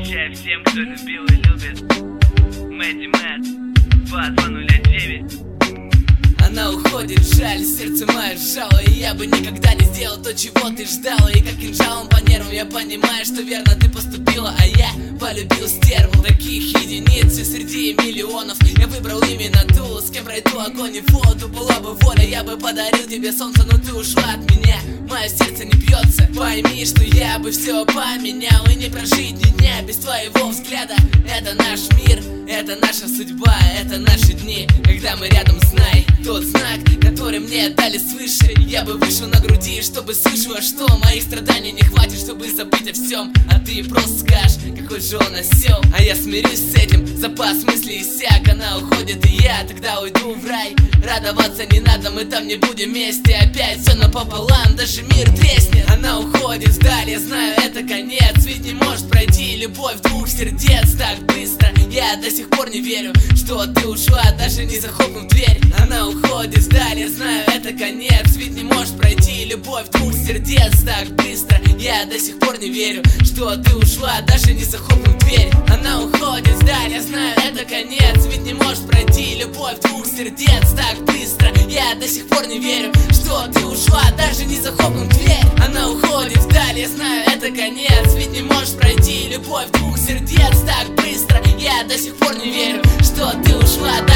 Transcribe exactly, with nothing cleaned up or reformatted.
Отвечаю всем, кто любил и любит. Мэдди Мэт, два два нуль девять. Она уходит, жаль, сердце мое сжало. И я бы никогда не сделал то, чего ты ждала. И как кинжалом по нервам я понимаю, что верно ты поступила. А я полюбил стерву. Таких единиц и среди миллионов я выбрал именно ту, с кем пройду огонь и воду. Была бы воля, я бы подарил тебе солнце, но ты ушла от меня. Мое сердце не бьется. Пойми, что я бы все поменял. И не прожить ни дня без твоего взгляда. Это наш мир, это наша судьба, это наши дни, когда мы рядом, знай. Тот знак, который мне дали свыше. Я бы вышел на груди, чтобы слышала, что моих страданий не хватит, чтобы забыть о всем. А ты просто скажешь, какой же он осел. А я смирюсь с этим, запас мыслей иссяк. Она уходит, и я тогда уйду в рай. Радоваться не надо, мы там не будем вместе. Опять все напополам, даже мир треснет. Она уходит вдаль, я знаю, это конец. Ведь не может пройти любовь двух сердец так быстро. Я до сих пор не верю, что ты ушла, даже не захлопнув дверь. Она уходит вдаль, я знаю, это конец. Ведь не может пройти любовь двух сердец так быстро. Я до сих пор не верю, что ты ушла, даже не захлопнув дверь. Она уходит вдаль, я знаю, это конец. Ведь не может пройти любовь двух сердец так быстро. Я до сих пор не верю, что ты ушла, даже не захлопнув дверь. Она уходит вдаль, я знаю, это конец. Ведь не может пройти любовь двух сердец так быстро. Я до сих пор не верю, что ты ушла,